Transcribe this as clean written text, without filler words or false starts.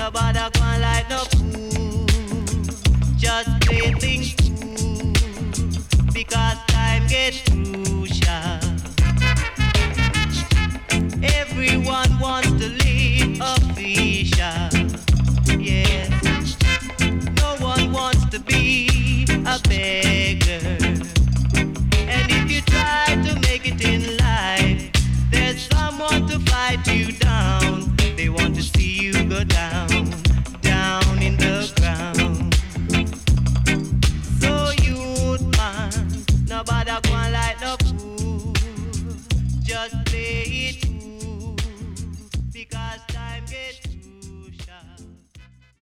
Nobody gonna light no fool. Just play things cool. Because time gets crucial. Everyone wants to live official. Yes. No one wants to be a beggar. And if you try to make it in life, there's someone to fight you down. They want to see you go down.